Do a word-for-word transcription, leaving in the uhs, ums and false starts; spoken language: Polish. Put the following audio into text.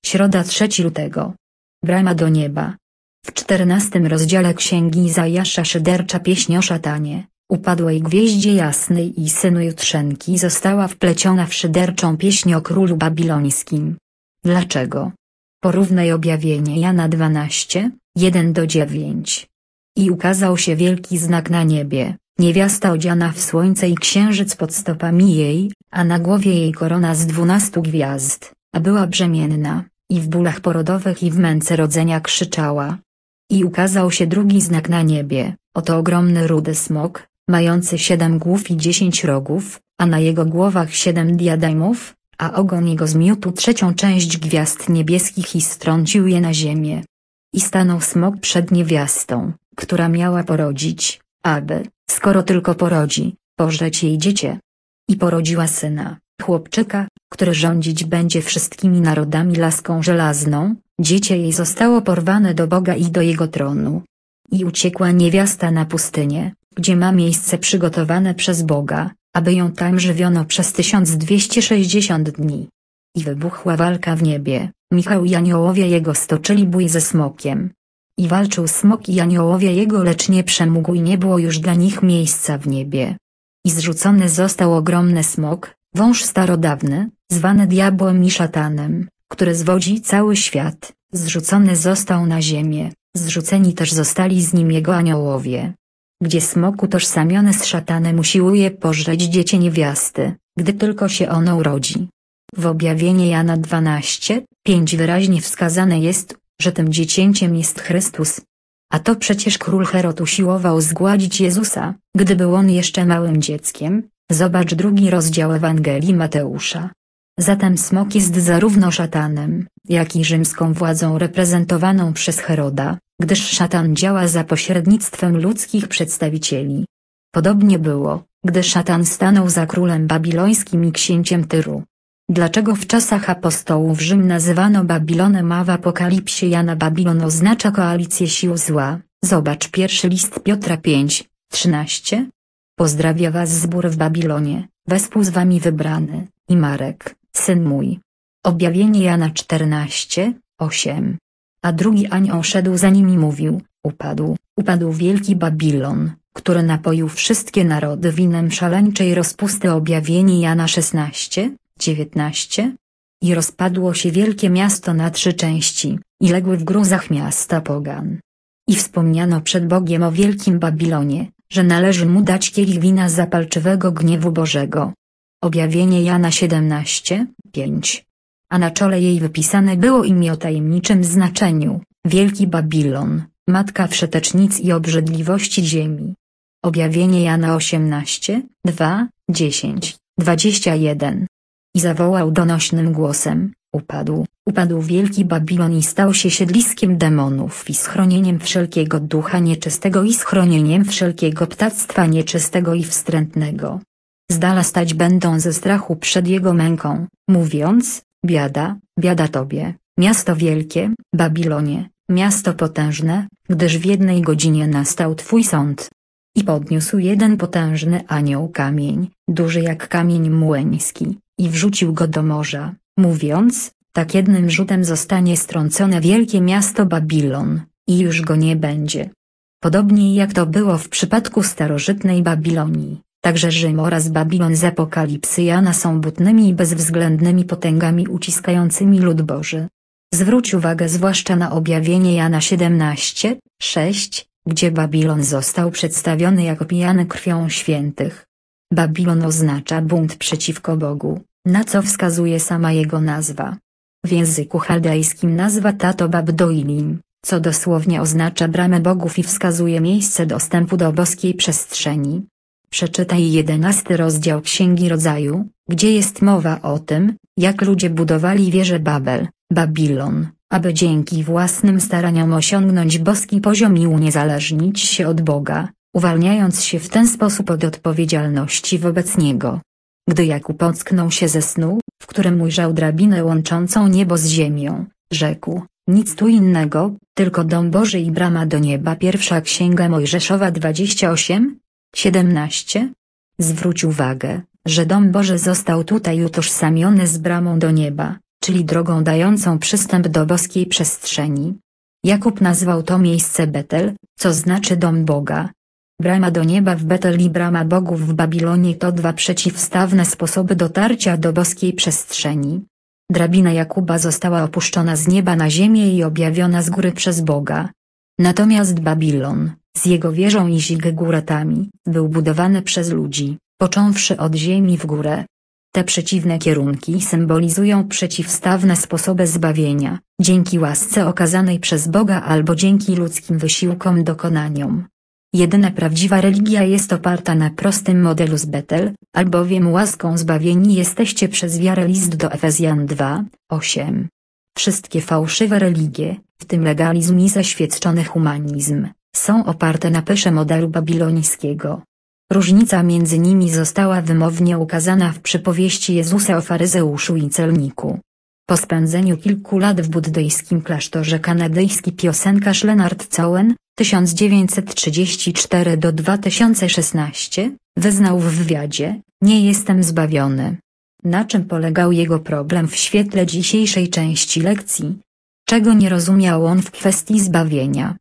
Środa trzeciego lutego. Brama do nieba. W czternastym rozdziale Księgi Izajasza szydercza pieśń o szatanie, upadłej gwieździe jasnej i synu jutrzenki została wpleciona w szyderczą pieśń o królu babilońskim. Dlaczego? Porównaj objawienie Jana dwanaście, jeden do dziewięć. I ukazał się wielki znak na niebie, niewiasta odziana w słońce i księżyc pod stopami jej, a na głowie jej korona z dwunastu gwiazd, a była brzemienna, i w bólach porodowych i w męce rodzenia krzyczała. I ukazał się drugi znak na niebie, oto ogromny rudy smok, mający siedem głów i dziesięć rogów, a na jego głowach siedem diademów, a ogon jego zmiótł trzecią część gwiazd niebieskich i strącił je na ziemię. I stanął smok przed niewiastą, która miała porodzić, aby, skoro tylko porodzi, pożreć jej dziecię. I porodziła syna, chłopczyka, który rządzić będzie wszystkimi narodami laską żelazną, dziecię jej zostało porwane do Boga i do jego tronu. I uciekła niewiasta na pustynię, gdzie ma miejsce przygotowane przez Boga, aby ją tam żywiono przez tysiąc dwieście sześćdziesiąt dni. I wybuchła walka w niebie, Michał i aniołowie jego stoczyli bój ze smokiem. I walczył smok i aniołowie jego, lecz nie przemógł i nie było już dla nich miejsca w niebie. I zrzucony został ogromny smok, wąż starodawny, zwany diabłem i szatanem, który zwodzi cały świat, zrzucony został na ziemię, zrzuceni też zostali z nim jego aniołowie. Gdzie smok utożsamiony z szatanem usiłuje pożreć dziecię niewiasty, gdy tylko się ono urodzi. W objawienie Jana dwanaście, pięć wyraźnie wskazane jest, że tym dziecięciem jest Chrystus. A to przecież król Herod usiłował zgładzić Jezusa, gdy był on jeszcze małym dzieckiem. Zobacz drugi rozdział Ewangelii Mateusza. Zatem smok jest zarówno szatanem, jak i rzymską władzą reprezentowaną przez Heroda, gdyż szatan działa za pośrednictwem ludzkich przedstawicieli. Podobnie było, gdy szatan stanął za królem babilońskim i księciem Tyru. Dlaczego w czasach apostołów Rzym nazywano Babilonem, a w Apokalipsie Jana Babilon oznacza koalicję sił zła? Zobacz pierwszy list Piotra pięć, trzynaście. Pozdrawia was zbór w Babilonie, wespół z wami wybrany, i Marek, syn mój. Objawienie Jana czternaście, osiem. A drugi anioł szedł za nim i mówił, upadł, upadł wielki Babilon, który napoił wszystkie narody winem szaleńczej rozpusty. Objawienie Jana szesnaście, dziewiętnaście. I rozpadło się wielkie miasto na trzy części, i legły w gruzach miasta pogan. I wspomniano przed Bogiem o wielkim Babilonie, że należy mu dać kielich wina zapalczywego gniewu Bożego. Objawienie Jana siedemnaście, pięć. A na czole jej wypisane było imię o tajemniczym znaczeniu, Wielki Babilon, matka wszetecznic i obrzydliwości ziemi. Objawienie Jana osiemnaście, dwa, dziesięć, dwadzieścia jeden. I zawołał donośnym głosem, upadł, upadł wielki Babilon i stał się siedliskiem demonów i schronieniem wszelkiego ducha nieczystego i schronieniem wszelkiego ptactwa nieczystego i wstrętnego. Z dala stać będą ze strachu przed jego męką, mówiąc, biada, biada tobie, miasto wielkie, Babilonie, miasto potężne, gdyż w jednej godzinie nastał twój sąd. I podniósł jeden potężny anioł kamień, duży jak kamień młyński, i wrzucił go do morza, mówiąc, tak jednym rzutem zostanie strącone wielkie miasto Babilon, i już go nie będzie. Podobnie jak to było w przypadku starożytnej Babilonii, także Rzym oraz Babilon z Apokalipsy Jana są butnymi i bezwzględnymi potęgami uciskającymi lud Boży. Zwróć uwagę zwłaszcza na objawienie Jana siedemnaście, sześć, gdzie Babilon został przedstawiony jako pijany krwią świętych. Babilon oznacza bunt przeciwko Bogu, na co wskazuje sama jego nazwa. W języku chaldejskim nazwa ta to Babdoilim, co dosłownie oznacza bramę bogów i wskazuje miejsce dostępu do boskiej przestrzeni. Przeczytaj jedenasty rozdział Księgi Rodzaju, gdzie jest mowa o tym, jak ludzie budowali wieżę Babel, Babilon, aby dzięki własnym staraniom osiągnąć boski poziom i uniezależnić się od Boga, uwalniając się w ten sposób od odpowiedzialności wobec Niego. Gdy Jakub ocknął się ze snu, w którym ujrzał drabinę łączącą niebo z ziemią, rzekł, nic tu innego, tylko dom Boży i brama do nieba. Pierwsza Księga Mojżeszowa dwadzieścia osiem, siedemnaście. Zwróć uwagę, że dom Boży został tutaj utożsamiony z bramą do nieba, czyli drogą dającą przystęp do boskiej przestrzeni. Jakub nazwał to miejsce Betel, co znaczy dom Boga. Brama do nieba w Betel i brama bogów w Babilonie to dwa przeciwstawne sposoby dotarcia do boskiej przestrzeni. Drabina Jakuba została opuszczona z nieba na ziemię i objawiona z góry przez Boga. Natomiast Babilon, z jego wieżą i zigguratami, był budowany przez ludzi, począwszy od ziemi w górę. Te przeciwne kierunki symbolizują przeciwstawne sposoby zbawienia, dzięki łasce okazanej przez Boga albo dzięki ludzkim wysiłkom dokonaniom. Jedyna prawdziwa religia jest oparta na prostym modelu z Betel, albowiem łaską zbawieni jesteście przez wiarę. List do Efezjan dwa, osiem. Wszystkie fałszywe religie, w tym legalizm i zaświadczony humanizm, są oparte na pysze modelu babilońskiego. Różnica między nimi została wymownie ukazana w przypowieści Jezusa o faryzeuszu i celniku. Po spędzeniu kilku lat w buddyjskim klasztorze kanadyjski piosenkarz Leonard Cohen, tysiąc dziewięćset trzydziesty czwarty do dwa tysiące szesnasty, wyznał w wywiadzie: nie jestem zbawiony. Na czym polegał jego problem w świetle dzisiejszej części lekcji? Czego nie rozumiał on w kwestii zbawienia?